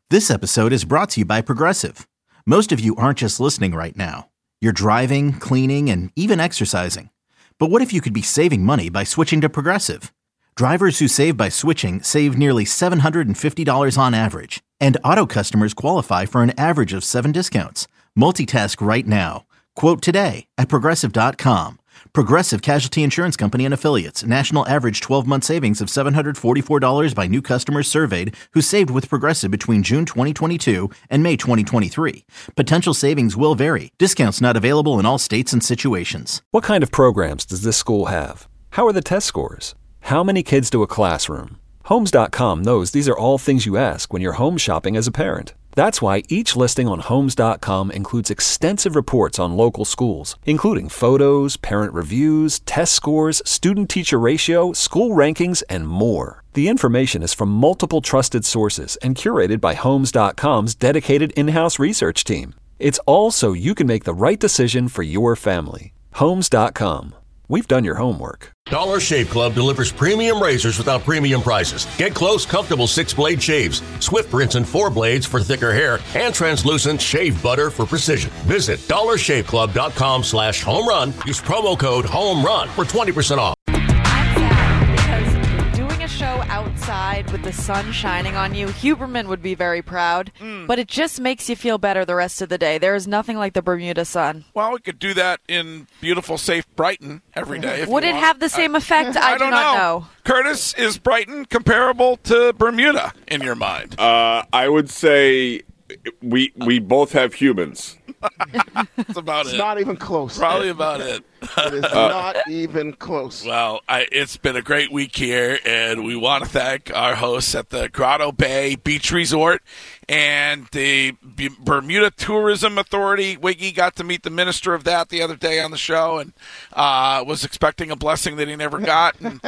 This episode is brought to you by Progressive. Most of you aren't just listening right now. You're driving, cleaning, and even exercising. But what if you could be saving money by switching to Progressive? Drivers who save by switching save nearly $750 on average. And auto customers qualify for an average of 7 discounts. Multitask right now. Quote today at Progressive.com. Progressive Casualty Insurance Company and Affiliates. National average 12-month savings of $744 by new customers surveyed who saved with Progressive between June 2022 and May 2023. Potential savings will vary. Discounts not available in all states and situations. What kind of programs does this school have? How are the test scores? How many kids do a classroom? Homes.com knows these are all things you ask when you're home shopping as a parent. That's why each listing on Homes.com includes extensive reports on local schools, including photos, parent reviews, test scores, student-teacher ratio, school rankings, and more. The information is from multiple trusted sources and curated by Homes.com's dedicated in-house research team. It's all so you can make the right decision for your family. Homes.com. We've done your homework. Dollar Shave Club delivers premium razors without premium prices. Get close, comfortable 6-blade shaves, swift rinse and 4 blades for thicker hair, and translucent shave butter for precision. Visit dollarshaveclub.com/homerun. Use promo code HOMERUN for 20% off. Show outside with the sun shining on you, Huberman would be very proud, but it just makes you feel better the rest of the day. There is nothing like the Bermuda sun. Well, we could do that in beautiful, safe Brighton every day. Would it have the same effect? I do not know. Curtis, is Brighton comparable to Bermuda in your mind? I would say we both have humans. That's about it. It's not even close. Probably about it. It is not even close. Well, it's been a great week here, and we want to thank our hosts at the Grotto Bay Beach Resort and the Bermuda Tourism Authority. Wiggy got to meet the minister of that the other day on the show and was expecting a blessing that he never got. And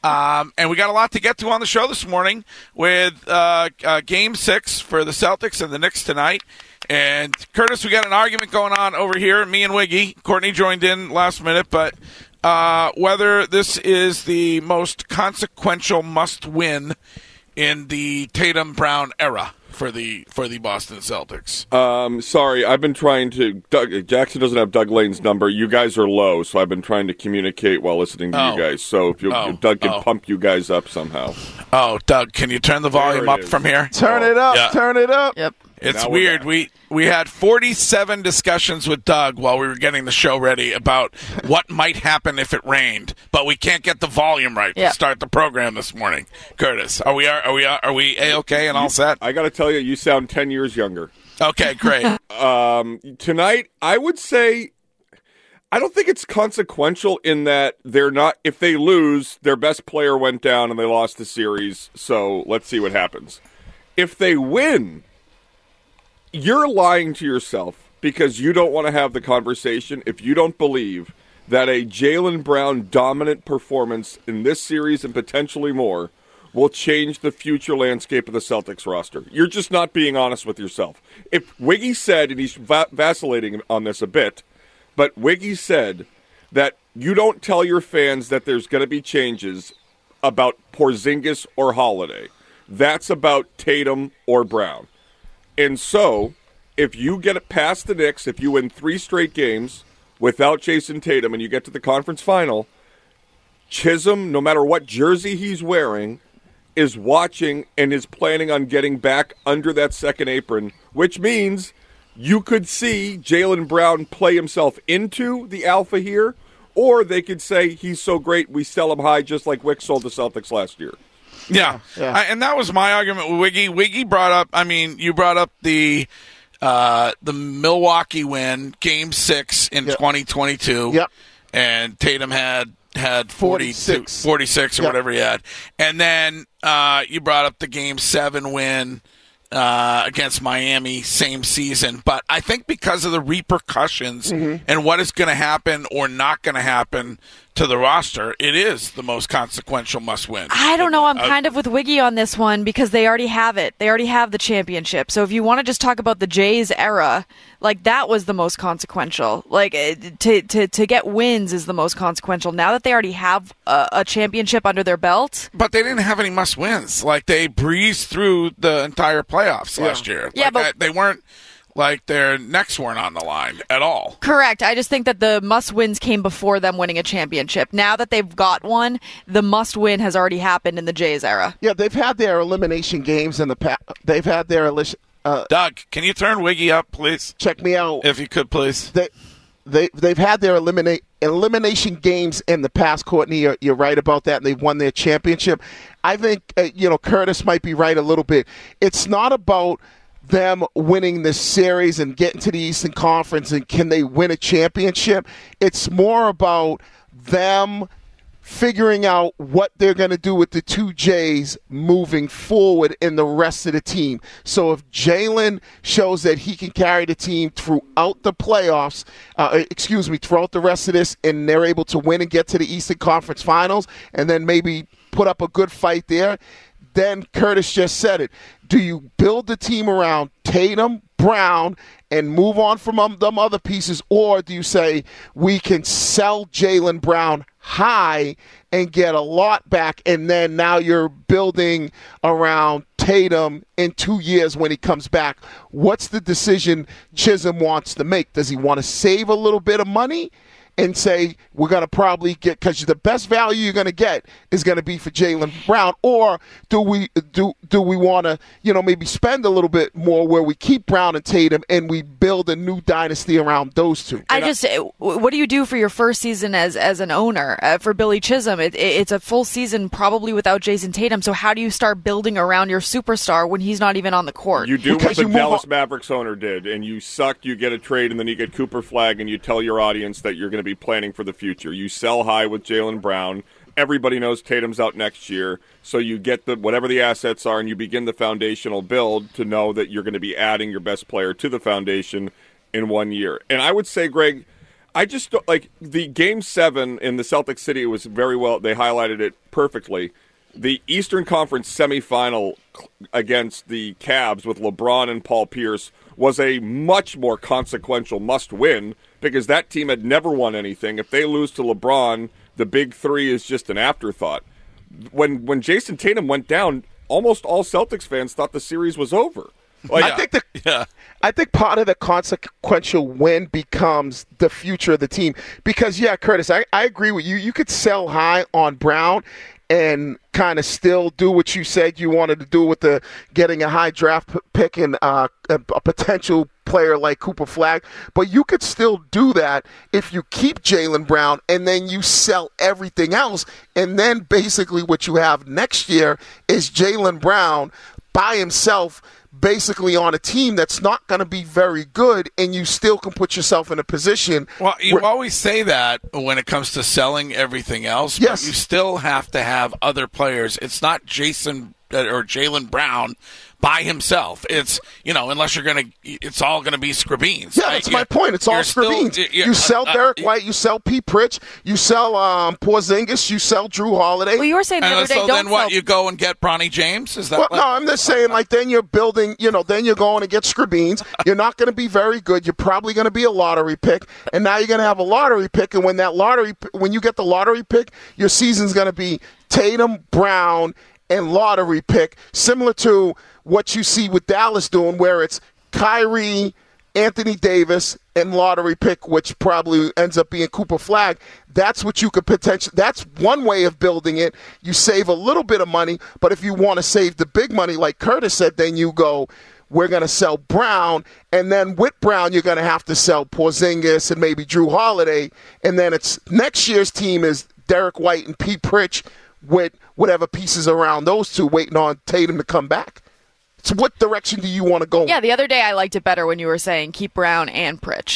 we got a lot to get to on the show this morning with Game 6 for the Celtics and the Knicks tonight. And, Curtis, we got an argument going on over here, me and Wiggy. Courtney joined in last minute, but whether this is the most consequential must-win in the Tatum-Brown era for the Boston Celtics. Sorry, I've been trying to Jackson doesn't have Doug Lane's number. You guys are low, so I've been trying to communicate while listening to you guys. So if Doug can pump you guys up somehow. Oh, Doug, can you turn the volume up from here? Turn it up. Yeah. Turn it up. Yep. It's weird. We had 47 discussions with Doug while we were getting the show ready about what might happen if it rained, but we can't get the volume right to start the program this morning. Curtis, are we A-okay and all set? I got to tell you, you sound 10 years younger. Okay, great. Tonight, I would say I don't think it's consequential in that they're not. If they lose, their best player went down and they lost the series. So let's see what happens. If they win, you're lying to yourself because you don't want to have the conversation if you don't believe that a Jaylen Brown dominant performance in this series and potentially more will change the future landscape of the Celtics roster. You're just not being honest with yourself. If Wiggy said, and he's vacillating on this a bit, but Wiggy said that you don't tell your fans that there's going to be changes about Porzingis or Holiday. That's about Tatum or Brown. And so, if you get it past the Knicks, if you win 3 straight games without Jason Tatum and you get to the conference final, Chisholm, no matter what jersey he's wearing, is watching and is planning on getting back under that second apron, which means you could see Jaylen Brown play himself into the alpha here, or they could say he's so great we sell him high just like Wick sold the Celtics last year. Yeah. And that was my argument with Wiggy. Wiggy brought up, you brought up the Milwaukee win, Game 6 in 2022. Yep. And Tatum had 46 or whatever he had. And then you brought up the Game 7 win against Miami, same season. But I think because of the repercussions and what is going to happen or not going to happen to the roster, it is the most consequential must-win. I don't know. I'm kind of with Wiggy on this one because they already have it. They already have the championship. So if you want to just talk about the Jays era, like that was the most consequential. Like to get wins is the most consequential. Now that they already have a championship under their belt. But they didn't have any must-wins. Like they breezed through the entire playoffs last year. Yeah, but they weren't. Like their necks weren't on the line at all. Correct. I just think that the must-wins came before them winning a championship. Now that they've got one, the must-win has already happened in the Jays era. Yeah, they've had their elimination games in the past. They've had their Doug, can you turn Wiggy up, please? Check me out. If you could, please. They've had their elimination games in the past, Courtney. You're right about that, and they've won their championship. I think, Curtis might be right a little bit. It's not about them winning this series and getting to the Eastern Conference and can they win a championship. It's more about them figuring out what they're going to do with the two Jays moving forward in the rest of the team. So if Jalen shows that he can carry the team throughout the playoffs, throughout the rest of this, and they're able to win and get to the Eastern Conference Finals and then maybe put up a good fight there, then Curtis just said it. Do you build the team around Tatum, Brown, and move on from them other pieces, or do you say we can sell Jaylen Brown high and get a lot back, and then now you're building around Tatum in 2 years when he comes back? What's the decision Chisholm wants to make? Does he want to save a little bit of money and say we're going to probably get, because the best value you're going to get is going to be for Jaylen Brown, or do we want to maybe spend a little bit more where we keep Brown and Tatum and we build a new dynasty around those two? What do you do for your first season as an owner for Billy Chisholm? It's a full season probably without Jason Tatum. So how do you start building around your superstar when he's not even on the court? You do what the Dallas Mavericks owner did, and you suck. You get a trade, and then you get Cooper Flag, and you tell your audience that you're going to be planning for the future. You sell high with Jaylen Brown. Everybody knows Tatum's out next year, so you get whatever the assets are, and you begin the foundational build to know that you're going to be adding your best player to the foundation in 1 year. And I would say, Greg, I just like the Game 7 in the Celtic City. It was very well. They highlighted it perfectly. The Eastern Conference semifinal against the Cavs with LeBron and Paul Pierce was a much more consequential must-win because that team had never won anything. If they lose to LeBron, the big three is just an afterthought. When Jason Tatum went down, almost all Celtics fans thought the series was over. I think part of the consequential win becomes the future of the team. Because, Curtis, I agree with you. You could sell high on Brown and kind of still do what you said you wanted to do with the getting a high draft pick and a potential player like Cooper Flag. But you could still do that if you keep Jaylen Brown and then you sell everything else. And then basically what you have next year is Jaylen Brown by himself basically on a team that's not going to be very good, and you still can put yourself in a position. Well, you always say that when it comes to selling everything else, yes, but you still have to have other players. It's not Jason or Jaylen Brown by himself. It's, unless it's all going to be Scribbeens. Yeah, that's my point. It's all Scribbeens. You sell Derek White, you sell Pete Pritch, you sell Porzingis, you sell Drew Holiday. Well, you were saying the other day, so then what, you go and get Bronny James? Is that no, I'm just saying, then you're building, then you're going to get Scribbeens. You're not going to be very good. You're probably going to be a lottery pick, and now you're going to have a lottery pick, and when you get the lottery pick, your season's going to be Tatum, Brown, and lottery pick, similar to what you see with Dallas doing, where it's Kyrie, Anthony Davis, and lottery pick, which probably ends up being Cooper Flag. That's what you could potentially. That's one way of building it. You save a little bit of money, but if you want to save the big money, like Curtis said, then you go, we're going to sell Brown, and then with Brown, you're going to have to sell Porzingis and maybe Drew Holiday, and then it's next year's team is Derek White and Pete Pritch with whatever pieces around those two waiting on Tatum to come back. So what direction do you want to go? Yeah, the other day I liked it better when you were saying keep Brown and Pritch.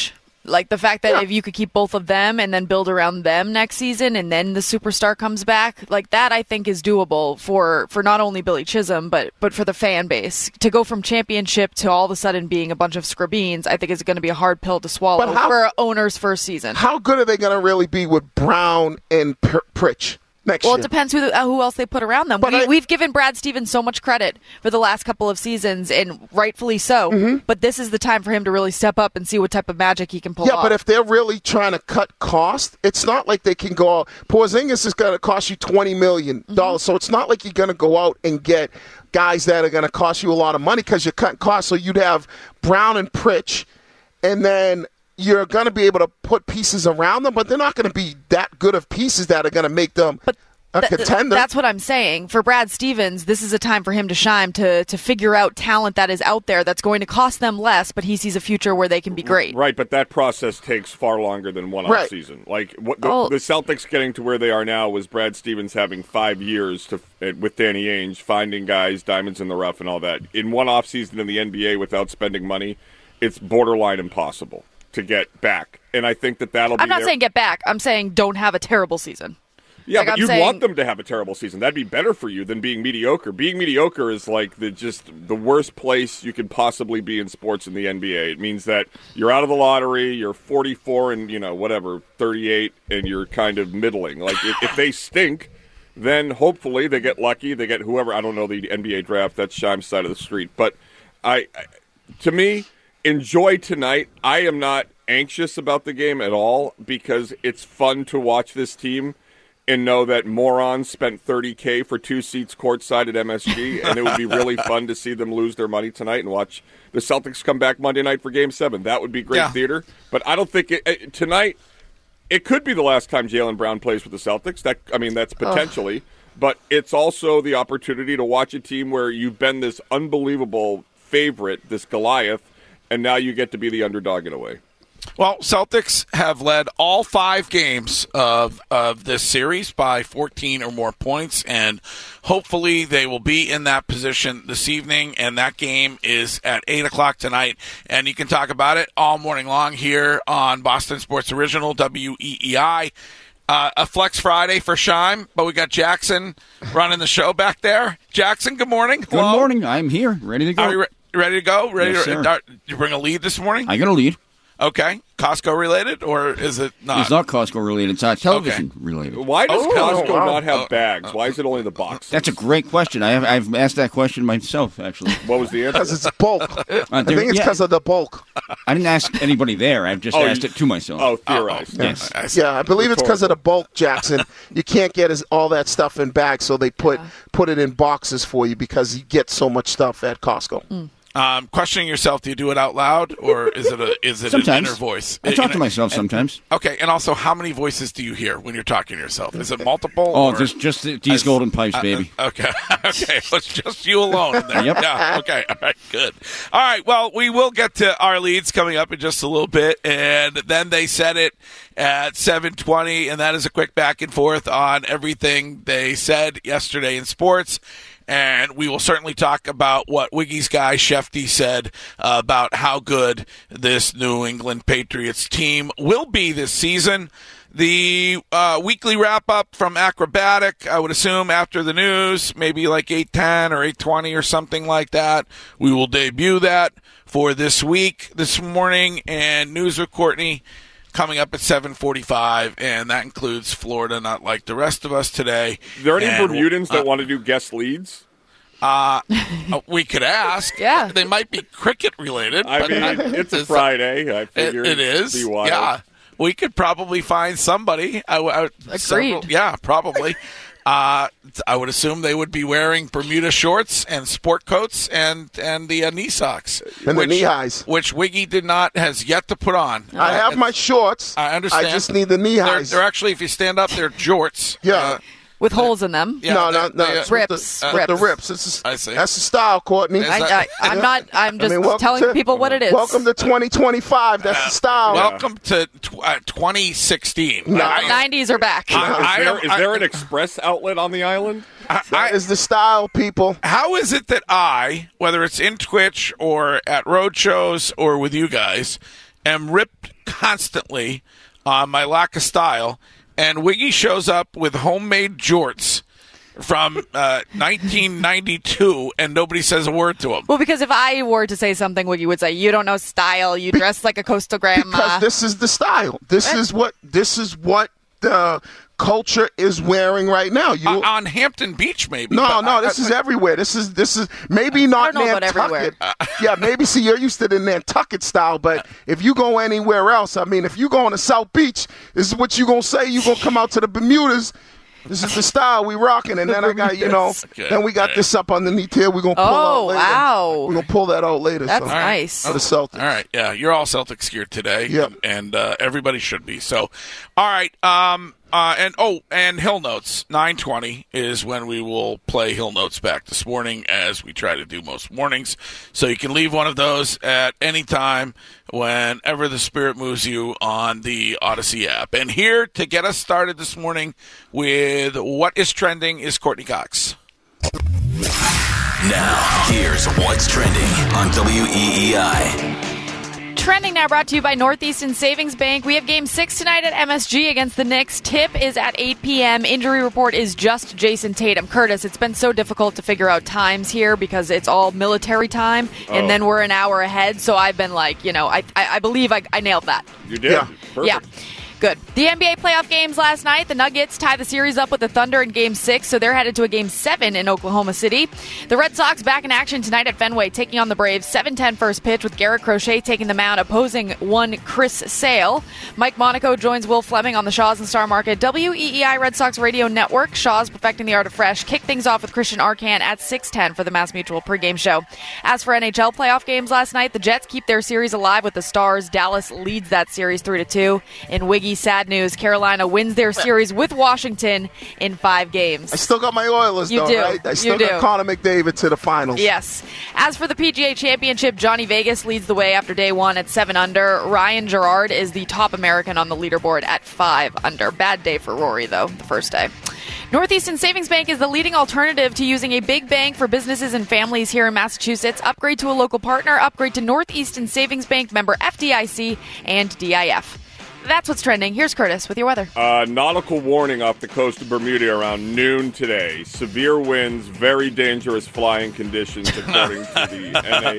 Like the fact that if you could keep both of them and then build around them next season and then the superstar comes back, like that I think is doable for not only Billy Chisholm, but for the fan base. To go from championship to all of a sudden being a bunch of scrubbeans, I think is going to be a hard pill to swallow for owner's first season. How good are they going to really be with Brown and Pritch? Well, it depends who else they put around them. We've given Brad Stevens so much credit for the last couple of seasons, and rightfully so. Mm-hmm. But this is the time for him to really step up and see what type of magic he can pull off. Yeah, but if they're really trying to cut costs, it's not like they can go out. Porzingis is going to cost you $20 million, so it's not like you're going to go out and get guys that are going to cost you a lot of money because you're cutting costs. So you'd have Brown and Pritch, and then you're going to be able to put pieces around them, but they're not going to be that good of pieces that are going to make them a contender. That's what I'm saying. For Brad Stevens, this is a time for him to shine, to figure out talent that is out there that's going to cost them less, but he sees a future where they can be great. Right, but that process takes far longer than one off season. Like the Celtics getting to where they are now was Brad Stevens having 5 years with Danny Ainge, finding guys, diamonds in the rough and all that. In one off season in the NBA without spending money, it's borderline impossible to get back. And I think that'll be I'm not saying get back. I'm saying don't have a terrible season. Yeah, but you'd want them to have a terrible season. That'd be better for you than being mediocre. Being mediocre is like the worst place you could possibly be in sports in the NBA. It means that you're out of the lottery, you're 44 and, 38, and you're kind of middling. Like, if they stink, then hopefully they get lucky. They get whoever. I don't know the NBA draft. That's Shime's side of the street. But to me, enjoy tonight. I am not anxious about the game at all because it's fun to watch this team and know that morons spent $30K for 2 seats courtside at MSG, and it would be really fun to see them lose their money tonight and watch the Celtics come back Monday night for Game 7. That would be great theater. But I don't think tonight it could be the last time Jaylen Brown plays with the Celtics. That's potentially. But it's also the opportunity to watch a team where you've been this unbelievable favorite, this Goliath, and now you get to be the underdog in a way. Well, Celtics have led all 5 games of this series by 14 or more points, and hopefully they will be in that position this evening, and that game is at 8 o'clock tonight, and you can talk about it all morning long here on Boston Sports Original, WEEI. A Flex Friday for Shime, but we got Jackson running the show back there. Jackson, good morning. Hello. Good morning. I'm here, ready to go. Are you ready to go? Yes, sir. Did you bring a lead this morning? I got a lead. Okay. Costco related, or is it not? It's not Costco related. It's television related. Why does Costco not have bags? Why is it only the box? That's a great question. I've asked that question myself, actually. What was the answer? Because it's bulk. I think it's because of the bulk. I didn't ask anybody there. I've just asked it to myself. Oh, theorized. Yes. Yeah, I believe it's because of the bulk, Jackson. You can't get all that stuff in bags, so they put it in boxes for you because you get so much stuff at Costco. Questioning yourself, do you do it out loud, or is it an inner voice? I talk to myself sometimes. Okay, and also, how many voices do you hear when you're talking to yourself? Is it multiple? Oh, just these golden pipes, baby. Okay, it's just you alone in there. Yep. Yeah, okay, all right, good. All right, well, we will get to our leads coming up in just a little bit, and then they said it at 7:20, and that is a quick back and forth on everything they said yesterday in sports. And we will certainly talk about what Wiggy's guy Shefty said about how good this New England Patriots team will be this season. The weekly wrap-up from Acrobatic, I would assume after the news, maybe like 8:10 or 8:20 or something like that. We will debut that for this week, this morning, and News with Courtney coming up at 7:45, and that includes Florida, not like the rest of us today. Are there any Bermudans that want to do guest leads? We could ask. Yeah. They might be cricket related. It's a Friday. I figure it is. Be wild. Yeah. We could probably find somebody. Agreed. Yeah, probably. I would assume they would be wearing Bermuda shorts and sport coats and the knee socks. And the knee highs. Which Wiggy has yet to put on. I have my shorts. I understand. I just need the knee highs. They're actually, if you stand up, they're jorts. Yeah. With holes in them. Yeah, no. Rips. The rips. I see. That's the style, Courtney. I'm not. I'm just telling people what it is. Welcome to 2025. That's the style. Welcome to 2016. 90s are back. Is there an express outlet on the island? That is the style, people. How is it that whether it's in Twitch or at road shows or with you guys, am ripped constantly on my lack of style, and Wiggy shows up with homemade jorts from 1992, and nobody says a word to him. Well, because if I were to say something, Wiggy would say, "You don't know style. You dress like a coastal grandma." Because this is the style. This is what the culture is wearing right now. On Hampton Beach, maybe. No, this is everywhere. This is maybe not Nantucket. Yeah, maybe. See, you're used to the Nantucket style, but if you go anywhere else, I mean, if you go on to South Beach, this is what you gonna say. You gonna come out to the Bermudas. This is the style we rocking, and then I got then we got this up underneath here. We're gonna pull out later. Wow. We're gonna pull that out later. That's nice. For the Celtics. All right, yeah, you're all Celtics gear today. Yep. And everybody should be. So, all right. And Hill Notes 9:20 is when we will play Hill Notes back this morning, as we try to do most mornings. So you can leave one of those at any time, whenever the spirit moves you on the Odyssey app. And here to get us started this morning with what is trending is Courtney Cox. Now, here's what's trending on WEEI. Trending now brought to you by Northeastern Savings Bank. We have Game 6 tonight at MSG against the Knicks. Tip is at 8 p.m. Injury report is just Jason Tatum. Curtis, it's been so difficult to figure out times here because it's all military time, and then we're an hour ahead. So I've been like, I believe I nailed that. You did. Yeah. Perfect. Yeah. Good. The NBA playoff games last night. The Nuggets tie the series up with the Thunder in Game 6, so they're headed to a Game 7 in Oklahoma City. The Red Sox back in action tonight at Fenway, taking on the Braves. 7:10 first pitch with Garrett Crochet taking the mound, opposing one Chris Sale. Mike Monaco joins Will Fleming on the Shaws and Star Market WEEI Red Sox Radio Network. Shaws perfecting the art of fresh. Kick things off with Christian Arcand at 6:10 for the Mass Mutual pregame show. As for NHL playoff games last night, the Jets keep their series alive with the Stars. Dallas leads that series 3-2. In Wiggy, sad news, Carolina wins their series with Washington in 5 games. I still got my Oilers, You though, do. right? I still You got do. Connor McDavid to the finals. Yes. As for the PGA Championship, Johnny Vegas leads the way after day 1 at 7 under. Ryan Gerard is the top American on the leaderboard at 5 under. Bad day for Rory, though, the first day. Northeastern Savings Bank is the leading alternative to using a big bank for businesses and families here in Massachusetts. Upgrade to a local partner. Upgrade to Northeastern Savings Bank, member FDIC and DIF. That's what's trending. Here's Curtis with your weather. Nautical warning off the coast of Bermuda around noon today. Severe winds, very dangerous flying conditions, according to the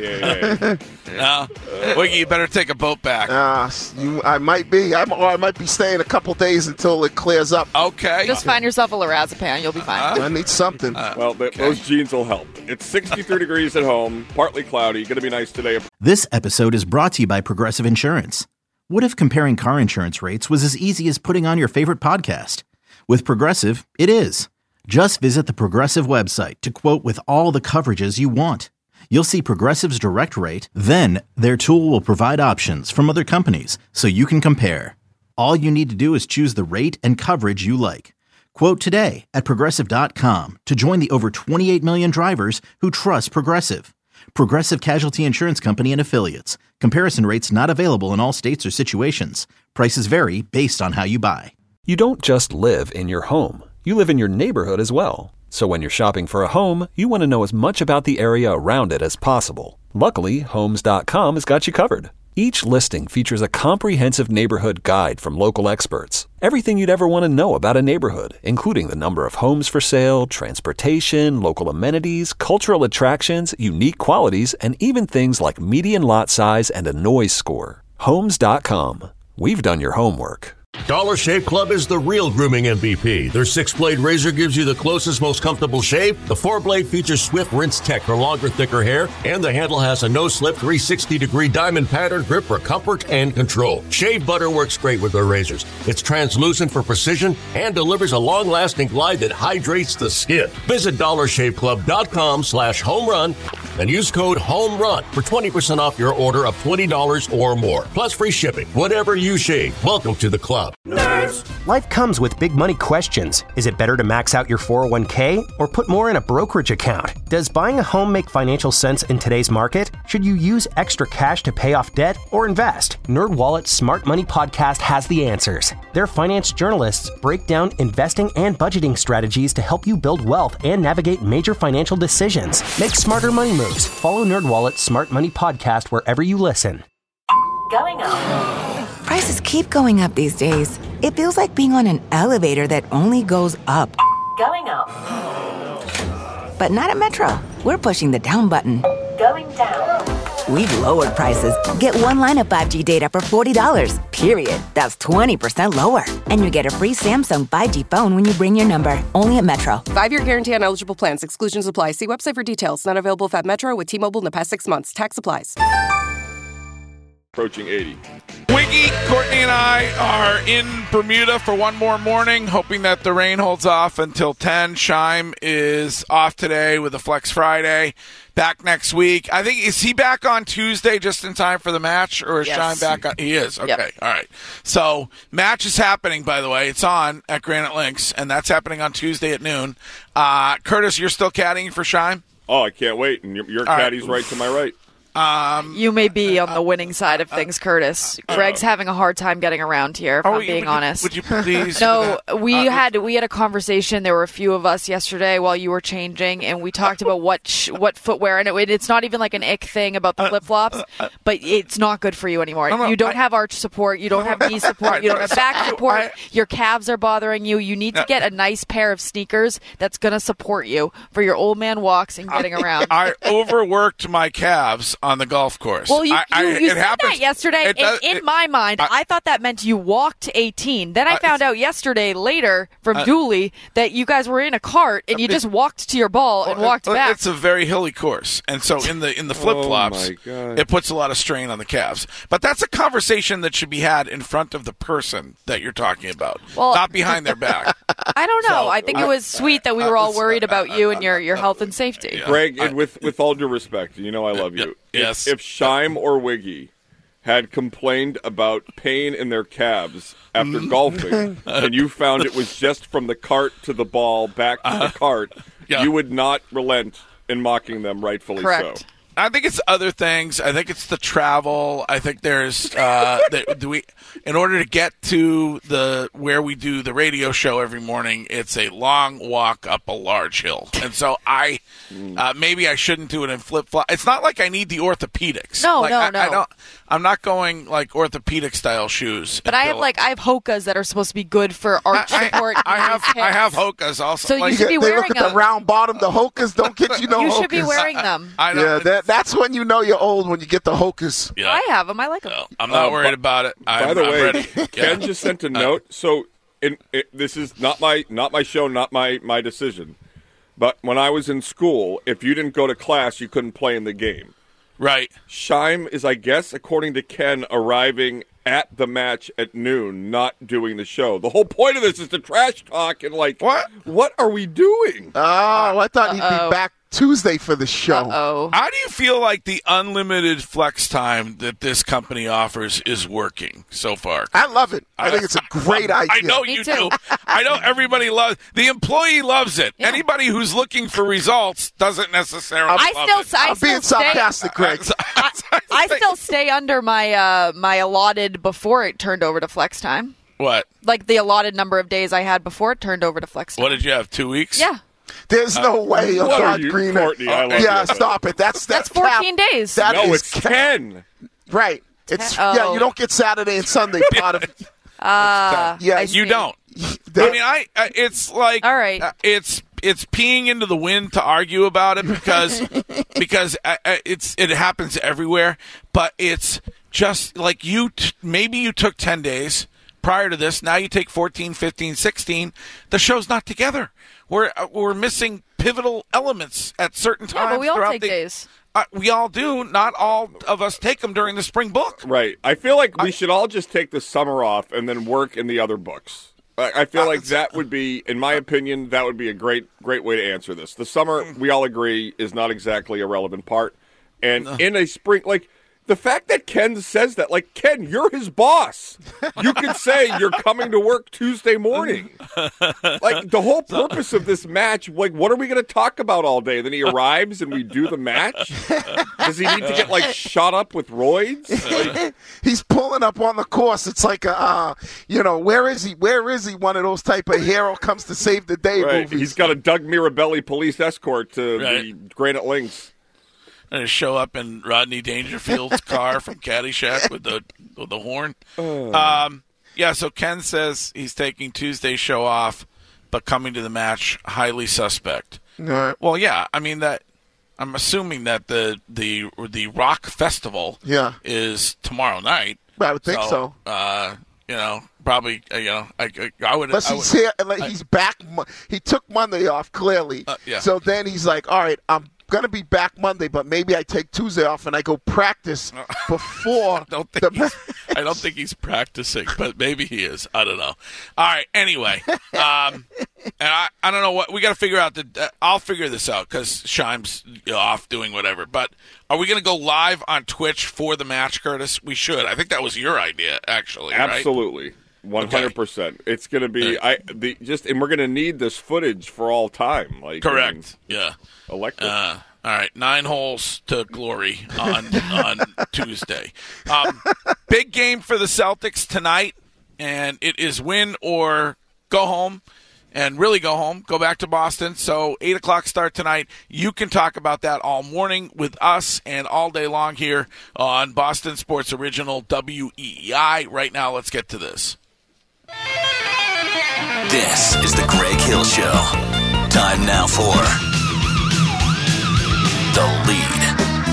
NAAA. Wiggy, you better take a boat back. I might be. I might be staying a couple days until it clears up. Okay. Just find yourself a lorazepam. You'll be fine. I need something. Those jeans will help. It's 63 degrees at home, partly cloudy. Going to be nice today. This episode is brought to you by Progressive Insurance. What if comparing car insurance rates was as easy as putting on your favorite podcast? With Progressive, it is. Just visit the Progressive website to quote with all the coverages you want. You'll see Progressive's direct rate, then their tool will provide options from other companies so you can compare. All you need to do is choose the rate and coverage you like. Quote today at Progressive.com to join the over 28 million drivers who trust Progressive. Progressive Casualty Insurance Company and Affiliates. Comparison rates not available in all states or situations. Prices vary based on how you buy. You don't just live in your home. You live in your neighborhood as well. So when you're shopping for a home, you want to know as much about the area around it as possible. Luckily, Homes.com has got you covered. Each listing features a comprehensive neighborhood guide from local experts. Everything you'd ever want to know about a neighborhood, including the number of homes for sale, transportation, local amenities, cultural attractions, unique qualities, and even things like median lot size and a noise score. Homes.com. We've done your homework. Dollar Shave Club is the real grooming MVP. Their 6-blade razor gives you the closest, most comfortable shave. The 4-blade features Swift Rinse Tech for longer, thicker hair, and the handle has a no-slip 360-degree diamond pattern grip for comfort and control. Shave butter works great with their razors. It's translucent for precision and delivers a long-lasting glide that hydrates the skin. Visit DollarShaveClub.com/homerun and use code HOMERUN for 20% off your order of $20 or more. Plus free shipping. Whatever you shave, welcome to the club. Nerds. Life comes with big money questions. Is it better to max out your 401k or put more in a brokerage account? Does buying a home make financial sense in today's market? Should you use extra cash to pay off debt or invest? NerdWallet's Smart Money Podcast has the answers. Their finance journalists break down investing and budgeting strategies to help you build wealth and navigate major financial decisions. Make smarter money moves. Follow NerdWallet's Smart Money Podcast wherever you listen. Going on. Prices keep going up these days. It feels like being on an elevator that only goes up. Going up. But not at Metro. We're pushing the down button. Going down. We've lowered prices. Get one line of 5G data for $40, period. That's 20% lower. And you get a free Samsung 5G phone when you bring your number. Only at Metro. 5-year guarantee on eligible plans. Exclusions apply. See website for details. Not available at Metro with T-Mobile in the past 6 months. Tax applies. Approaching 80. Wiggy, Courtney, and I are in Bermuda for one more morning, hoping that the rain holds off until 10. Scheim is off today with a Flex Friday. Back next week. I think, is he back on Tuesday just in time for the match, or is Scheim back on? He is. Okay. Yep. All right. So, match is happening, by the way. It's on at Granite Links, and that's happening on Tuesday at noon. Curtis, you're still caddying for Scheim? Oh, I can't wait. And your caddy's right to my right. You may be on the winning side of things, Curtis. Greg's having a hard time getting around here, if I'm being honest. Would you please? No, we had a conversation. There were a few of us yesterday while you were changing, and we talked about what footwear. And it's not even like an ick thing about the flip-flops, but it's not good for you anymore. You don't have arch support. You don't have knee support. You don't have back support. Your calves are bothering you. You need to get a nice pair of sneakers that's going to support you for your old man walks and getting around. I overworked my calves on the golf course. Well, you said that yesterday. In my mind, I thought that meant you walked 18. Then I found out yesterday later from Dooley that you guys were in a cart and you just walked to your ball and walked back. It's a very hilly course, and so in the flip-flops, it puts a lot of strain on the calves. But that's a conversation that should be had in front of the person that you're talking about, not behind their back. I don't know. I think it was sweet that we were all worried about you and your health and safety. Yeah. Greg, and with all due respect, you know I love you. Yes. If Scheim or Wiggy had complained about pain in their calves after golfing, and you found it was just from the cart to the ball back to the cart, you would not relent in mocking them, rightfully Correct. so. I think it's other things. I think it's the travel. I think there's in order to get to where we do the radio show every morning, it's a long walk up a large hill, and so maybe I shouldn't do it in flip flop. It's not like I need the orthopedics. No. I'm not going like orthopedic style shoes. But I have Hokas that are supposed to be good for arch support. I have Hokas also. So you should be wearing look them. At the round bottom. The Hokas don't get you no You Hokas. should be wearing them. I know. Yeah, that's when you know you're old, when you get the Hokas. Yeah. I have them. I like them. No, I'm not worried about it. By the way, ready. Ken just sent a note. So this is not my show, not my decision. But when I was in school, if you didn't go to class, you couldn't play in the game. Right. Scheim is, I guess, according to Ken, arriving at the match at noon, not doing the show. The whole point of this is to trash talk and what are we doing? Oh, I thought he'd be back Tuesday for the show. How do you feel like the unlimited flex time that this company offers is working so far? I love it. I think it's a great idea. I know you do. I know everybody loves the employee loves it. Yeah. Anybody who's looking for results doesn't necessarily love it. I'm being sarcastic, Greg. I still stay under my my allotted before it turned over to flex time. What? Like the allotted number of days I had before it turned over to flex time. What did you have, 2 weeks? Yeah. There's no way. What are you, Courtney? I love you. Stop it. That's 14 days. It's 10. Right. It's you don't get Saturday and Sunday part of it. You don't. I mean, it's like all right. It's peeing into the wind to argue about it because it happens everywhere. But it's just like maybe you took 10 days prior to this. Now you take 14, 15, 16. The show's not together. We're missing pivotal elements at certain times. Yeah, but we all throughout take days. We all do. Not all of us take them during the spring book. Right. I feel like we should all just take the summer off and then work in the other books. I feel like that would be, in my opinion, that would be a great way to answer this. The summer, we all agree, is not exactly a relevant part. And in a spring, the fact that Ken says that, Ken, you're his boss. You could say you're coming to work Tuesday morning. The whole purpose of this match, what are we going to talk about all day? Then he arrives and we do the match? Does he need to get, shot up with roids? He's pulling up on the course. It's like, where is he? Where is he? One of those type of hero comes to save the day movies. He's got a Doug Mirabelli police escort to the Granite Links. going to show up in Rodney Dangerfield's car from Caddyshack with the horn. Yeah, so Ken says he's taking Tuesday's show off, but coming to the match, highly suspect. All right. Well, yeah, I mean that. I'm assuming that the rock festival is tomorrow night. I would think so. Probably. I would. Unless he's here, he's back. He took Monday off clearly. So then he's like, all right, I'm going to be back Monday, but maybe I take Tuesday off and I go practice before. I don't think he's practicing, but maybe he is. I don't know. All right. Anyway, and I don't know what we got to figure out. I'll figure this out because Shime's off doing whatever. But are we going to go live on Twitch for the match, Curtis? We should. I think that was your idea, actually. Absolutely. 100%. It's going to be and we're going to need this footage for all time. Correct. Electric. All right, 9 holes to glory on Tuesday. Big game for the Celtics tonight, and it is win or go home, and really go home, go back to Boston. So 8 o'clock start tonight. You can talk about that all morning with us and all day long here on Boston Sports Original WEEI. Right now, let's get to this. This is the Greg Hill Show. Time now for The Lead.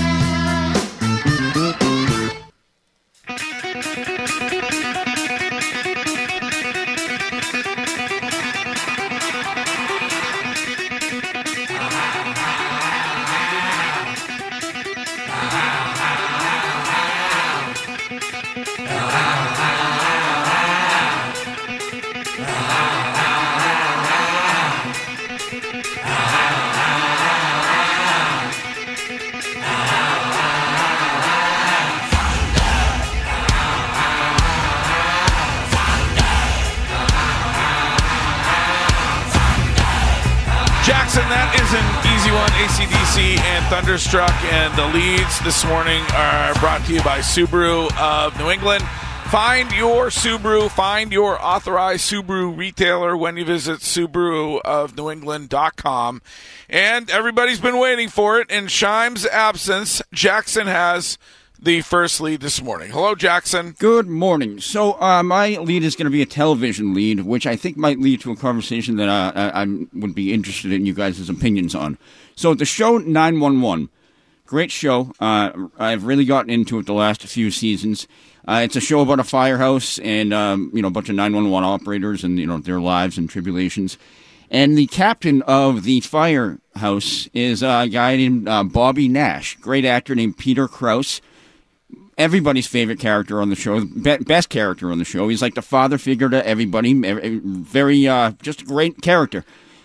Jackson, that is an easy one. AC/DC and Thunderstruck, and the leads this morning are brought to you by Subaru of New England. Find your Subaru, find your authorized Subaru retailer when you visit SubaruofNewEngland.com. And everybody's been waiting for it. In Shime's absence, Jackson has the first lead this morning. Hello, Jackson. Good morning. So my lead is going to be a television lead, which I think might lead to a conversation that I would be interested in you guys' opinions on. So the show 911, great show. I've really gotten into it the last few seasons. It's a show about a firehouse and a bunch of 911 operators and their lives and tribulations. And the captain of the firehouse is a guy named Bobby Nash, great actor named Peter Krause. Everybody's favorite character on the show, best character on the show. He's like the father figure to everybody, very just a great character.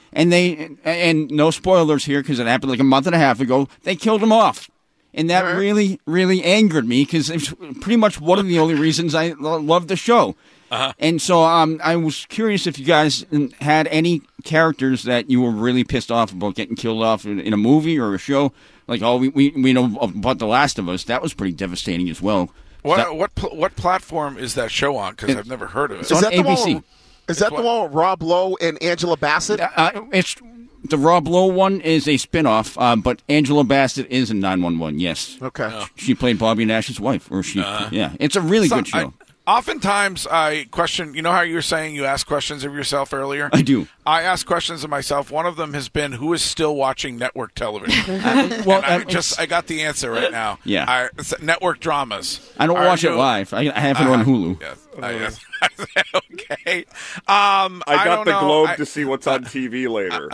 And no spoilers here because it happened like a month and a half ago. They killed him off. And that really, really angered me because it's pretty much one of the only reasons I love the show. And so I was curious if you guys had any characters that you were really pissed off about getting killed off in a movie or a show. Like, we know about The Last of Us. That was pretty devastating as well. What platform is that show on? Because I've never heard of it. It's on ABC. Is that the one with Rob Lowe and Angela Bassett? It's the Rob Lowe one is a spinoff, but Angela Bassett is in 911. Yes. Okay. She played Bobby Nash's wife, or it's a really good show. Oftentimes, I question, you know how you were saying you ask questions of yourself earlier? I do. I ask questions of myself. One of them has been, who is still watching network television? I got the answer right now. Yeah. It's network dramas. I don't watch it live. I have it on Hulu. Yes. Okay. I got the Globe to see what's on TV later.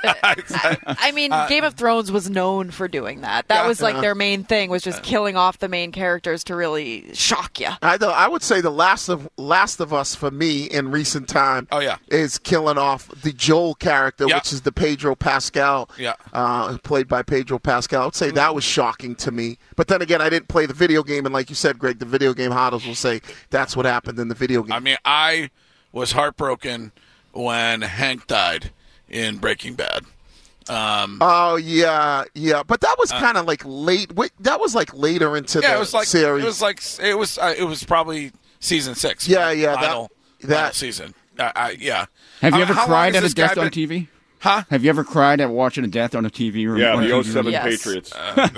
I mean, Game of Thrones was known for doing that. That was like their main thing, was just killing off the main characters to really shock you. I would say the Last of Us for me in recent time is killing off the Joel character, which is the Pedro Pascal, played by Pedro Pascal. I would say that was shocking to me. But then again, I didn't play the video game, and like you said, Greg, the video game hoddles will say that's what happened in the video game. I mean, I was heartbroken when Hank died in Breaking Bad. But that was kind of like late. That was like later into the series. It was probably season 6. Final season. Have you ever cried at a death on TV? Huh? Have you ever cried at watching a death on a TV? Or Yeah, on the TV? 07 Yes. Patriots.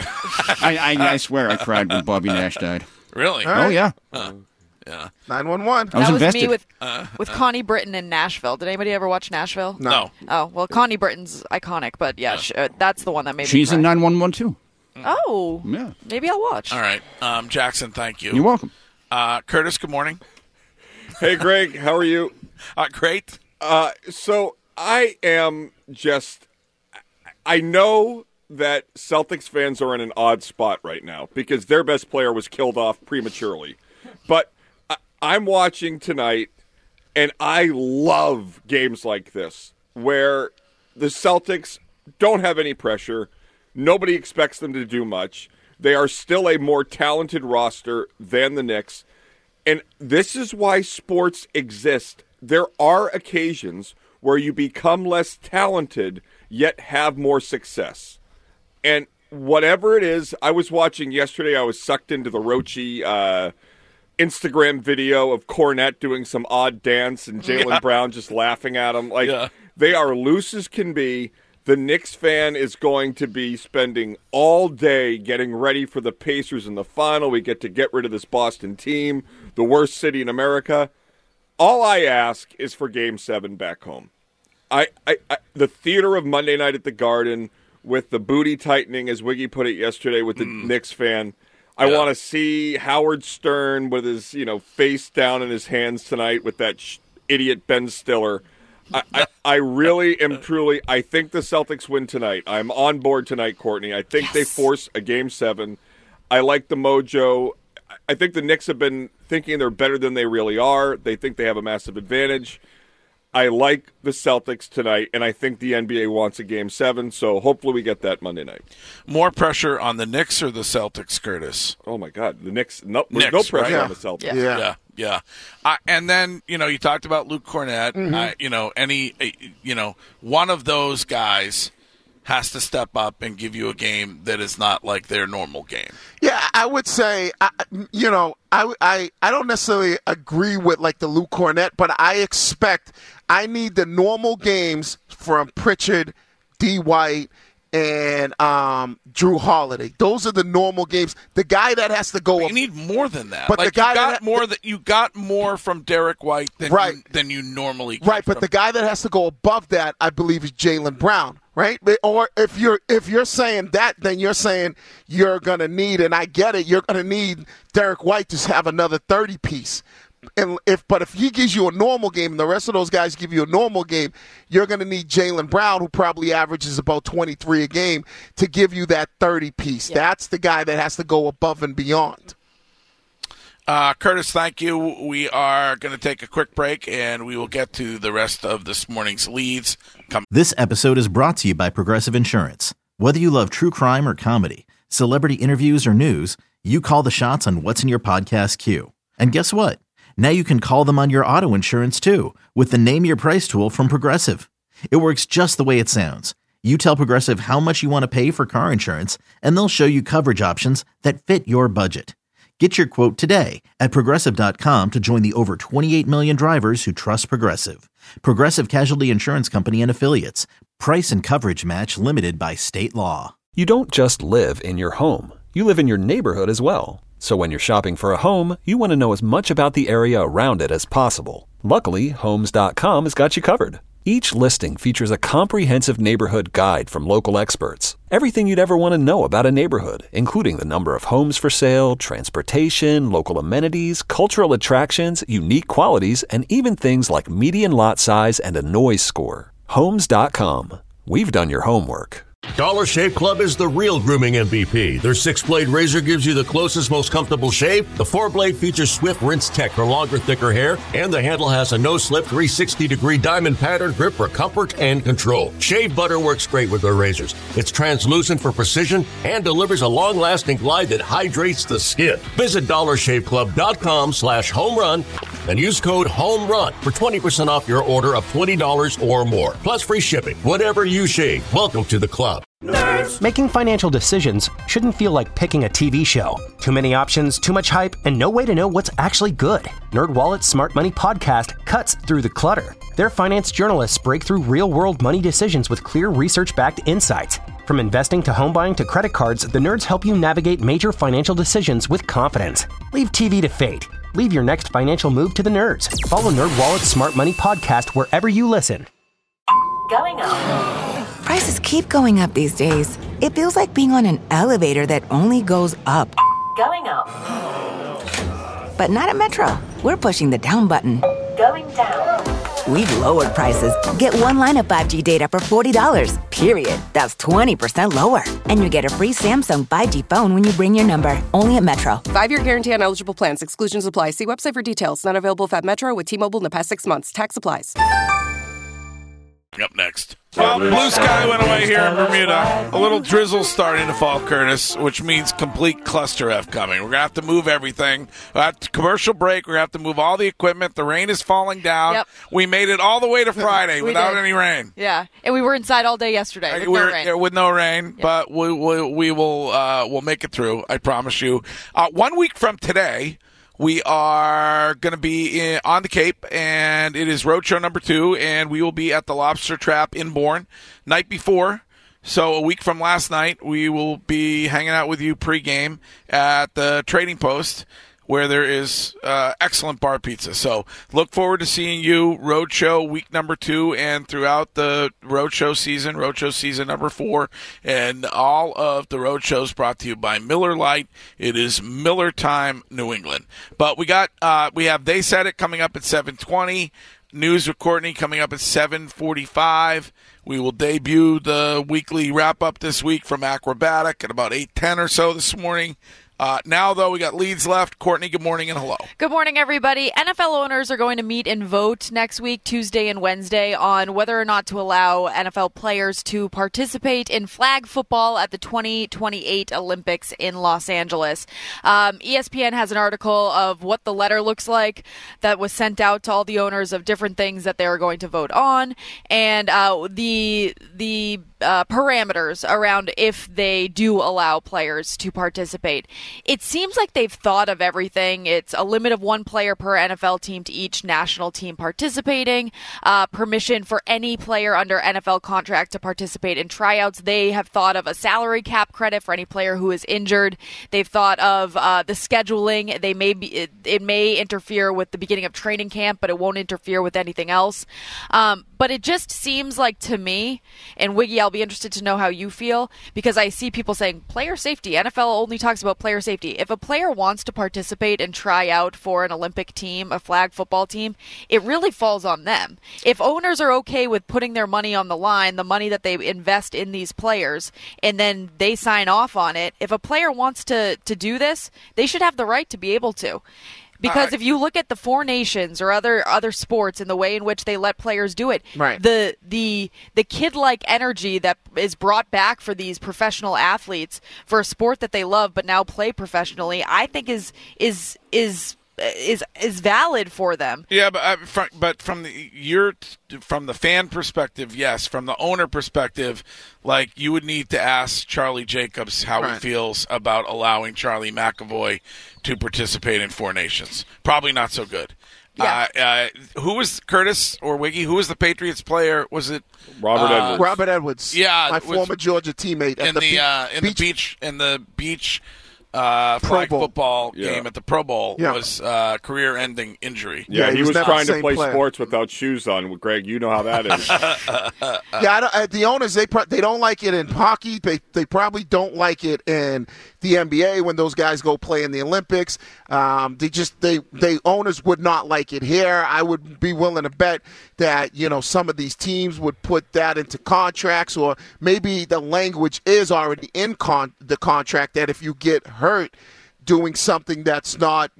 I swear I cried when Bobby Nash died. Really? All right. Oh, yeah. Yeah. 911. I was That was invested. me with Connie Britton in Nashville. Did anybody ever watch Nashville? No. Oh, well, Connie Britton's iconic, but yeah, that's the one that made me She's cry. in 911 too. Oh, Yeah. maybe I'll watch. All right. Jackson, thank you. You're welcome. Curtis, good morning. Hey, Greg, how are you? Great. So I am just. I know that Celtics fans are in an odd spot right now because their best player was killed off prematurely. But I'm watching tonight, and I love games like this where the Celtics don't have any pressure. Nobody expects them to do much. They are still a more talented roster than the Knicks. And this is why sports exist. There are occasions where you become less talented, yet have more success. And whatever it is, I was watching yesterday, I was sucked into the Rochi Instagram video of Cornette doing some odd dance and Jaylen Brown just laughing at him. They are loose as can be. The Knicks fan is going to be spending all day getting ready for the Pacers in the final. We get to get rid of this Boston team, the worst city in America. All I ask is for Game 7 back home. The theater of Monday night at the Garden with the booty tightening, as Wiggy put it yesterday with the Knicks fan. I want to see Howard Stern with his face down in his hands tonight with that idiot Ben Stiller. I really am truly. I think the Celtics win tonight. I'm on board tonight, Courtney. I think they force a Game 7. I like the mojo. I think the Knicks have been thinking they're better than they really are. They think they have a massive advantage. I like the Celtics tonight, and I think the NBA wants a Game 7, so hopefully we get that Monday night. More pressure on the Knicks or the Celtics, Curtis? Oh, my God. The Knicks, no pressure right? on the Celtics. Yeah. And then, you talked about Luke Cornette. One of those guys has to step up and give you a game that is not like their normal game. Yeah, I would say, I don't necessarily agree with like the Luke Cornette, but I need the normal games from Pritchard, D. White, and Drew Holiday. Those are the normal games. The guy that has to go. You need more than that. But like the guy you got more from Derek White than you normally get. Right, but the guy that has to go above that, I believe, is Jaylen Brown. Right? Or if you're saying that, then you're saying you're gonna need, and I get it, you're gonna need Derek White to have another 30 piece. But if he gives you a normal game and the rest of those guys give you a normal game, you're going to need Jaylen Brown, who probably averages about 23 a game, to give you that 30 piece. Yeah. That's the guy that has to go above and beyond. Curtis, thank you. We are going to take a quick break, and we will get to the rest of this morning's leads. This episode is brought to you by Progressive Insurance. Whether you love true crime or comedy, celebrity interviews or news, you call the shots on what's in your podcast queue. And guess what? Now you can call them on your auto insurance, too, with the Name Your Price tool from Progressive. It works just the way it sounds. You tell Progressive how much you want to pay for car insurance, and they'll show you coverage options that fit your budget. Get your quote today at Progressive.com to join the over 28 million drivers who trust Progressive. Progressive Casualty Insurance Company and Affiliates. Price and coverage match limited by state law. You don't just live in your home. You live in your neighborhood as well. So when you're shopping for a home, you want to know as much about the area around it as possible. Luckily, Homes.com has got you covered. Each listing features a comprehensive neighborhood guide from local experts. Everything you'd ever want to know about a neighborhood, including the number of homes for sale, transportation, local amenities, cultural attractions, unique qualities, and even things like median lot size and a noise score. Homes.com. We've done your homework. Dollar Shave Club is the real grooming MVP. Their 6-blade razor gives you the closest, most comfortable shave. The 4-blade features Swift Rinse Tech for longer, thicker hair, and the handle has a no-slip 360-degree diamond pattern grip for comfort and control. Shave butter works great with their razors. It's translucent for precision and delivers a long-lasting glide that hydrates the skin. Visit DollarShaveClub.com/homerun and use code HOMERUN for 20% off your order of $20 or more, plus free shipping. Whatever you shave, welcome to the club. up. Making financial decisions shouldn't feel like picking a TV show. Too many options, too much hype, and no way to know what's actually good. NerdWallet's Smart Money Podcast cuts through the clutter. Their finance journalists break through real-world money decisions with clear research-backed insights. From investing to home buying to credit cards, the nerds help you navigate major financial decisions with confidence. Leave TV to fate. Leave your next financial move to the nerds. Follow NerdWallet's Smart Money Podcast wherever you listen. Going up. Prices keep going up these days. It feels like being on an elevator that only goes up. Going up. But not at Metro. We're pushing the down button. Going down. We've lowered prices. Get one line of 5G data for $40, period. That's 20% lower. And you get a free Samsung 5G phone when you bring your number. Only at Metro. 5-year guarantee on eligible plans. Exclusions apply. See website for details. Not available at Metro with T-Mobile in the past 6 months. Tax applies. Up next. Well, blue sky went away here in Bermuda. A little drizzle starting to fall, Curtis, which means complete cluster F coming. We're going to have to move everything. At commercial break, we're going to have to move all the equipment. The rain is falling down. Yep. We made it all the way to Friday without any rain. Yeah, and we were inside all day yesterday With no rain, Yeah. but we will we'll make it through. I promise you. 1 week from today, we are going to be on the Cape, and it is Roadshow number 2, and we will be at the Lobster Trap in Bourne night before. So a week from last night, we will be hanging out with you pregame at the Trading Post, where there is excellent bar pizza. So look forward to seeing you Roadshow week number 2 and throughout the Roadshow season number 4, and all of the Roadshows brought to you by Miller Lite. It is Miller Time, New England. But we have They Said It coming up at 7:20. News with Courtney coming up at 7:45. We will debut the weekly wrap-up this week from Acrobatic at about 8:10 or so this morning. Now, though, we got leads left. Courtney, good morning and hello. Good morning, everybody. NFL owners are going to meet and vote next week, Tuesday and Wednesday, on whether or not to allow NFL players to participate in flag football at the 2028 Olympics in Los Angeles. ESPN has an article of what the letter looks like that was sent out to all the owners of different things that they are going to vote on, and the parameters around if they do allow players to participate. It seems like they've thought of everything. It's a limit of 1 player per NFL team to each national team participating, permission for any player under NFL contract to participate in tryouts. They have thought of a salary cap credit for any player who is injured. They've thought of the scheduling. It may interfere with the beginning of training camp, but it won't interfere with anything else. But it just seems like to me, and Wiggy, I'll be interested to know how you feel, because I see people saying player safety. NFL only talks about player safety. If a player wants to participate and try out for an Olympic team, a flag football team, it really falls on them. If owners are okay with putting their money on the line, the money that they invest in these players, and then they sign off on it, if a player wants to do this, they should have the right to be able to. Because if you look at the 4 nations or other sports and the way in which they let players do it, right. the kid-like energy that is brought back for these professional athletes for a sport that they love but now play professionally, I think is valid for them. Yeah, but from the fan perspective, yes. From the owner perspective, like, you would need to ask Charlie Jacobs how he feels about allowing Charlie McAvoy to participate in 4 nations. Probably not so good. Yeah. Who was Curtis or Wiggy? Who was the Patriots player? Was it Robert Edwards? Robert Edwards. Yeah, my former Georgia teammate in the beach flag football game at the Pro Bowl was career-ending injury. Yeah, he was trying to play sports without shoes on. Greg, you know how that is. The owners, they don't like it in hockey. They probably don't like it in the NBA when those guys go play in the Olympics. They owners would not like it here. I would be willing to bet that some of these teams would put that into contracts, or maybe the language is already in the contract that if you get hurt doing something that's not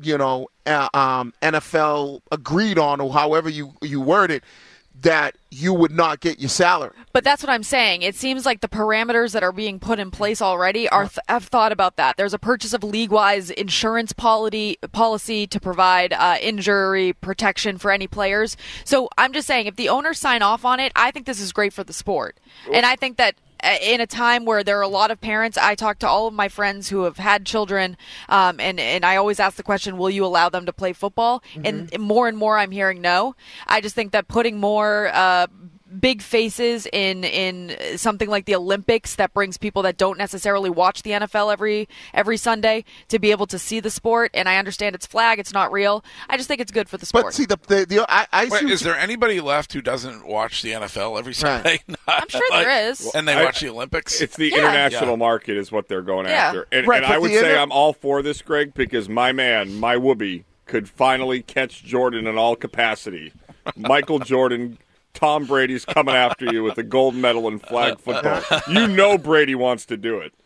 NFL agreed on, or however you word it, that you would not get your salary. But that's what I'm saying. It seems like the parameters that are being put in place already have thought about that. There's a purchase of league-wise insurance policy to provide injury protection for any players. So I'm just saying, if the owners sign off on it, I think this is great for the sport. And I think that in a time where there are a lot of parents, I talk to all of my friends who have had children, and I always ask the question, will you allow them to play football? And more I'm hearing no. I just think that putting more big faces in something like the Olympics that brings people that don't necessarily watch the NFL every Sunday to be able to see the sport. And I understand it's flag, it's not real. I just think it's good for the sport. But see, is there anybody left who doesn't watch the NFL every Sunday? Right. I'm sure there is. And they watch the Olympics? It's the international market is what they're going after. And I would say I'm all for this, Greg, because my man, my whoopee, could finally catch Jordan in all capacity. Michael Jordan, Tom Brady's coming after you with a gold medal in flag football. You know Brady wants to do it.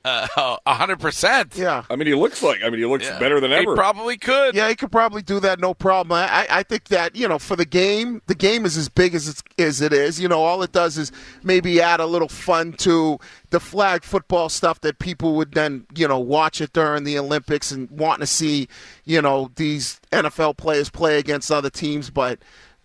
100%. Yeah. I mean, he looks better than ever. He probably could. Yeah, he could probably do that, no problem. I think that, for the game is as big as it is. All it does is maybe add a little fun to the flag football stuff that people would then, watch it during the Olympics and want to see, these NFL players play against other teams. But,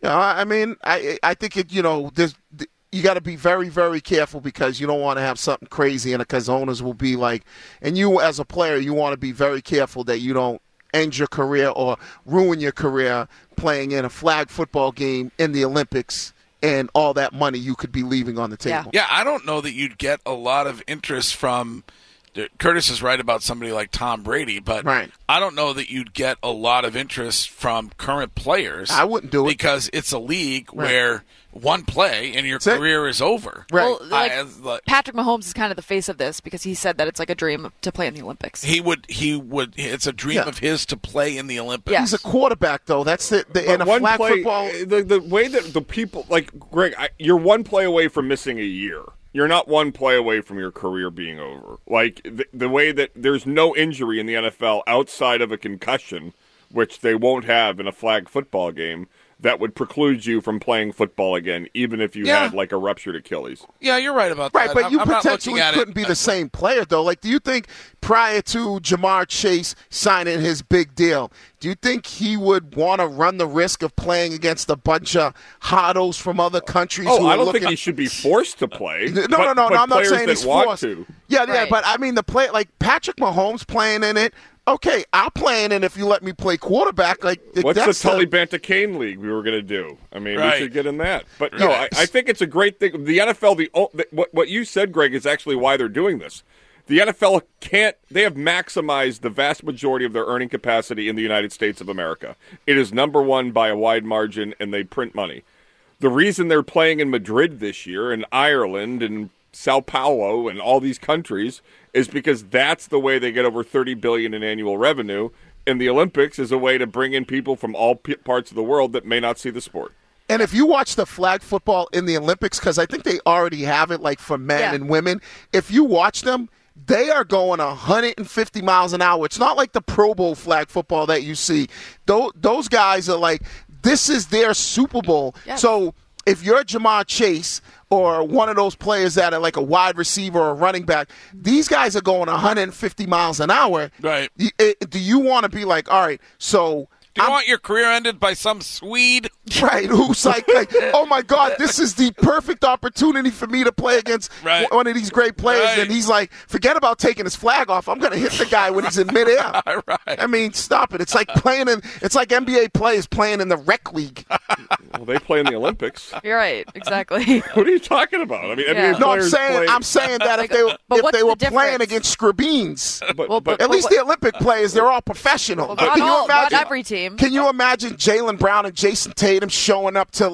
I think there's you got to be very, very careful because you don't want to have something crazy, and because owners will be like, and you as a player, you want to be very careful that you don't end your career or ruin your career playing in a flag football game in the Olympics and all that money you could be leaving on the table. Yeah, I don't know that you'd get a lot of interest from Curtis is right about somebody like Tom Brady, but I don't know that you'd get a lot of interest from current players. I wouldn't do it. Because it's a league where one play and your career is over. Well, Patrick Mahomes is kind of the face of this because he said that it's like a dream to play in the Olympics. He would. It's a dream of his to play in the Olympics. Yeah. He's a quarterback, though. That's in a flag football. The way that the people, like Greg, you're one play away from missing a year. You're not one play away from your career being over. Like, the way that there's no injury in the NFL outside of a concussion, which they won't have in a flag football game, that would preclude you from playing football again, even if you had, like, a ruptured Achilles. Yeah, you're right about that. Right, but you I'm potentially couldn't be the same player, though. Like, do you think prior to Jamar Chase signing his big deal, do you think he would want to run the risk of playing against a bunch of hardos from other countries? I don't think he should be forced to play. No, I'm not saying he's forced. To. Yeah, but I mean, the play, like Patrick Mahomes playing in it, okay, I'll play in it if you let me play quarterback. What's the Tully Banta-Kane League we were going to do? I mean, we should get in that. But no, I think it's a great thing. The NFL, what you said, Greg, is actually why they're doing this. The NFL they have maximized the vast majority of their earning capacity in the United States of America. It is number one by a wide margin, and they print money. The reason they're playing in Madrid this year, and Ireland, and Sao Paulo, and all these countries is because that's the way they get over $30 billion in annual revenue. And the Olympics is a way to bring in people from all parts of the world that may not see the sport. And if you watch the flag football in the Olympics, because I think they already have it like for men and women, if you watch them, they are going 150 miles an hour. It's not like the Pro Bowl flag football that you see. Those guys are like, this is their Super Bowl. Yes. So if you're Jamar Chase or one of those players that are like a wide receiver or a running back, these guys are going 150 miles an hour. Right. Do you want to be like, all right, so do you want your career ended by some Swede? Right, who's like, oh, my God, this is the perfect opportunity for me to play against one of these great players. Right. And he's like, forget about taking his flag off. I'm going to hit the guy when he's in midair. Right. I mean, stop it. It's like it's like NBA players playing in the rec league. Well, they play in the Olympics. You're right, exactly. What are you talking about? I mean, NBA players I'm saying that if they were playing against Scrabines, but at least the Olympic players, they're all professional. Well, not every team. Can you imagine Jaylen Brown and Jason Tatum showing up to,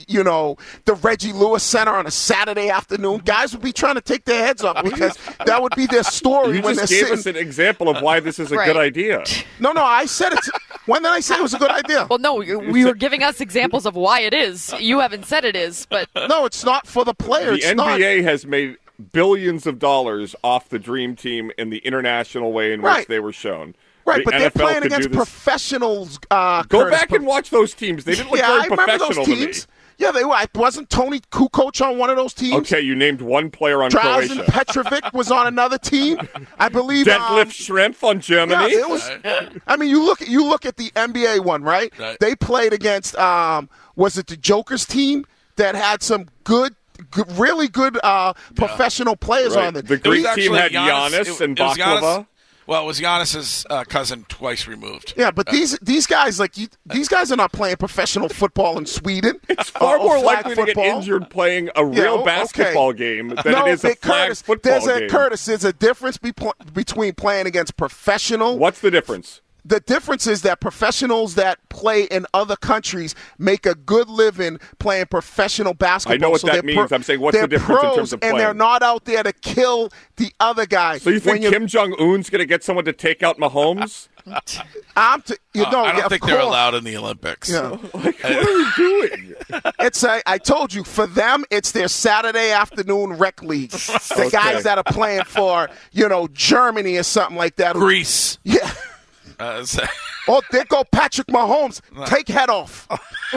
the Reggie Lewis Center on a Saturday afternoon? Guys would be trying to take their heads off because that would be their story. You just gave us an example of why this is a good idea. No, I said it. When did I say it was a good idea? Well, no, we were giving us examples of why it is. You haven't said it is, but no, it's not for the players. The NBA has made billions of dollars off the Dream Team in the international way in which they were shown. Right, but they're playing against professionals. Go back and watch those teams. They didn't look very professional to me. Yeah, they were. Wasn't Tony Kukoc on one of those teams? Okay, you named one player on Croatia. Drazen Petrovic was on another team. I believe. Detlef Schrempf on Germany. Yeah, it was. I mean, you look at the NBA one, right? They played against. Was it the Joker's team that had some good really good professional players on it. The Greek team had Giannis and Baklava. Well, it was Giannis's cousin twice removed. Yeah, but these guys these guys are not playing professional football in Sweden. It's far more likely to get injured playing a real basketball game than it is a flag football game. Curtis, there's a difference between playing against professional. What's the difference? The difference is that professionals that play in other countries make a good living playing professional basketball. I know what that means. I'm saying, what's the difference in terms of playing? And they're not out there to kill the other guy. So you think Kim Jong-un's going to get someone to take out Mahomes? I don't think they're allowed in the Olympics. Yeah. What are we doing? I told you, for them, it's their Saturday afternoon rec league. The guys that are playing for, Germany or something like that. Greece. Yeah. Oh, there go Patrick Mahomes. Take head off.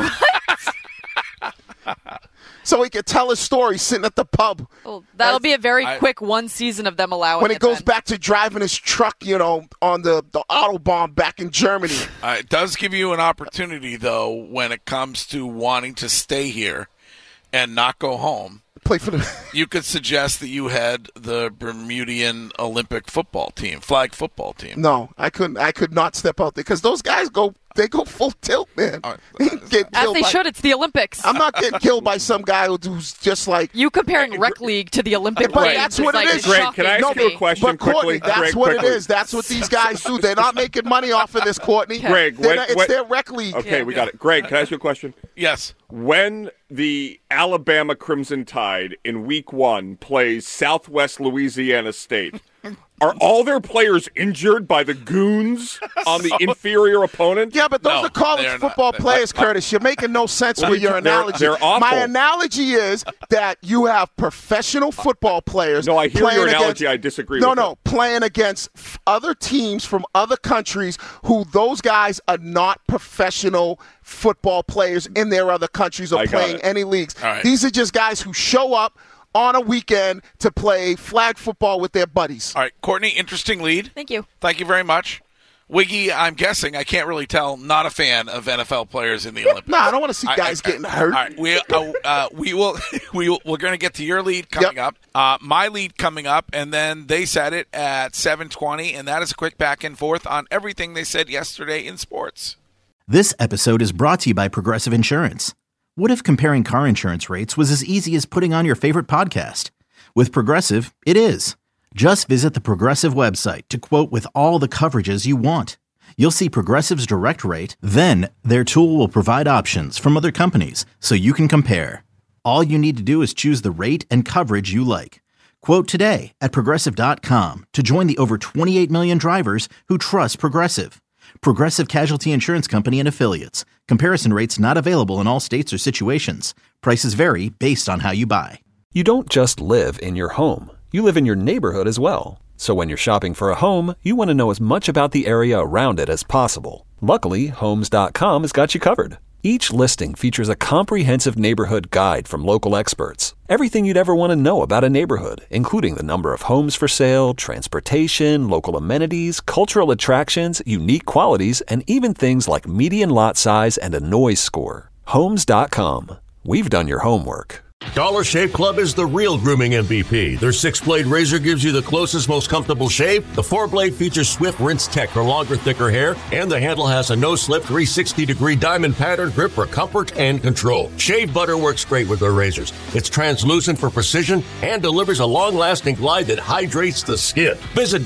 So he can tell his story sitting at the pub. Well, that'll be a very quick one season of them allowing when it goes back to driving his truck, on the Autobahn back in Germany. It does give you an opportunity, though, when it comes to wanting to stay here and not go home. Play for the. You could suggest that you had the Bermudian Olympic football team, flag football team. No, I couldn't. I could not step out there because those guys go full tilt, man. As they should. It's the Olympics. I'm not getting killed by some guy who's just like you comparing rec league to the Olympic. But that's what it is. Greg, can I ask you a question but Courtney, quickly? That's what it is. That's what these guys do. They're not making money off of this, Courtney. Greg, it's their rec league. Okay, we got it. Greg, can I ask you a question? Yes. When the Alabama Crimson Tide in Week 1 plays Southwest Louisiana State, are all their players injured by the goons on the inferior opponent? Yeah, but those are college football players, Curtis. You're making no sense with your analogy. They're awful. My analogy is that you have professional football players. No, I hear your analogy. I disagree with it. Playing against other teams from other countries who those guys are not professional football players in their other countries or playing any leagues. Right. These are just guys who show up on a weekend to play flag football with their buddies. All right, Courtney, interesting lead. Thank you. Thank you very much. Wiggy, I'm guessing, I can't really tell, not a fan of NFL players in the Olympics. No, I don't want to see guys getting hurt. All right, we're going to get to your lead coming up. My lead coming up, and then they said it at 7:20, and that is a quick back and forth on everything they said yesterday in sports. This episode is brought to you by Progressive Insurance. What if comparing car insurance rates was as easy as putting on your favorite podcast? With Progressive, it is. Just visit the Progressive website to quote with all the coverages you want. You'll see Progressive's direct rate, then their tool will provide options from other companies so you can compare. All you need to do is choose the rate and coverage you like. Quote today at Progressive.com to join the over 28 million drivers who trust Progressive. Progressive Casualty Insurance Company and Affiliates. Comparison rates not available in all states or situations. Prices vary based on how you buy. You don't just live in your home. You live in your neighborhood as well. So when you're shopping for a home, you want to know as much about the area around it as possible. Luckily, Homes.com has got you covered. Each listing features a comprehensive neighborhood guide from local experts. Everything you'd ever want to know about a neighborhood, including the number of homes for sale, transportation, local amenities, cultural attractions, unique qualities, and even things like median lot size and a noise score. Homes.com. We've done your homework. Dollar Shave Club is the real grooming MVP. Their 6-blade razor gives you the closest, most comfortable shave. The 4-blade features Swift Rinse Tech for longer, thicker hair, and the handle has a no-slip 360-degree diamond pattern grip for comfort and control. Shave butter works great with their razors. It's translucent for precision and delivers a long-lasting glide that hydrates the skin. Visit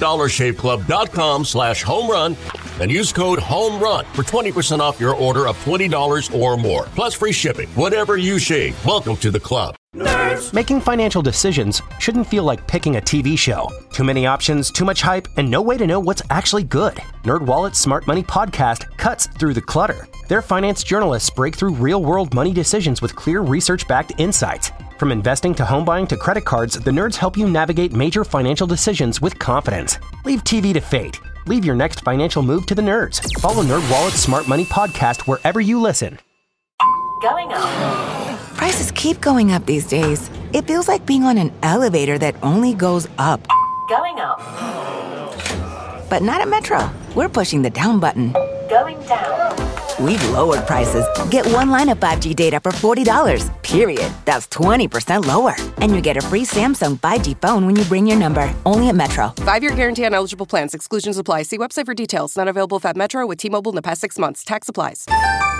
DollarShaveClub.com/homerun and use code HOMERUN for 20% off your order of $20 or more. Plus free shipping. Whatever you shave, welcome to the club. Nerds. Making financial decisions shouldn't feel like picking a TV show. Too many options, too much hype, and no way to know what's actually good. NerdWallet's Smart Money Podcast cuts through the clutter. Their finance journalists break through real-world money decisions with clear research-backed insights. From investing to home buying to credit cards, the nerds help you navigate major financial decisions with confidence. Leave TV to fate. Leave your next financial move to the nerds. Follow NerdWallet's Smart Money Podcast wherever you listen. Going up. Prices keep going up these days. It feels like being on an elevator that only goes up. Going up. But not at Metro. We're pushing the down button. Going down. we've lowered prices. Get one line of 5G data for $40, period. That's 20% lower. And you get a free Samsung 5G phone when you bring your number. Only at Metro. 5-year guarantee on eligible plans. Exclusions apply. See website for details. Not available if at Metro with T-Mobile in the past 6 months. Tax applies.